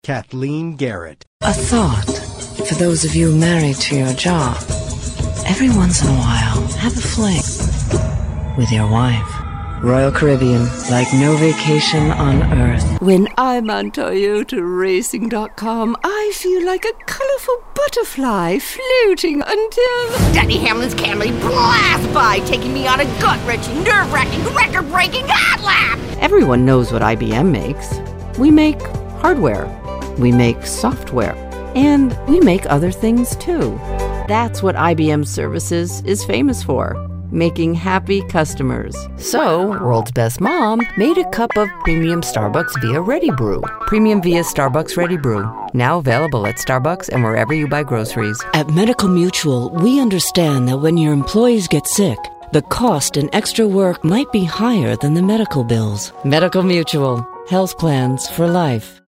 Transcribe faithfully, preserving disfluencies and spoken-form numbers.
Kathleen Garrett. A thought for those of you married to your job. Every once in a while, have a fling with your wife. Royal Caribbean, like no vacation on earth. When I'm on Toyota Racing dot com, I feel like a colorful butterfly floating until Denny Hamlin's Camry blast by, taking me on a gut-wrenching, nerve-wracking, record-breaking hot lap. Everyone knows what I B M makes. We make hardware. We make software. And we make other things too. That's what I B M Services is famous for. Making happy customers. So, World's Best Mom made a cup of premium Starbucks via Ready Brew. Premium via Starbucks Ready Brew. Now available at Starbucks and wherever you buy groceries. At Medical Mutual, we understand that when your employees get sick, the cost and extra work might be higher than the medical bills. Medical Mutual. Health plans for life.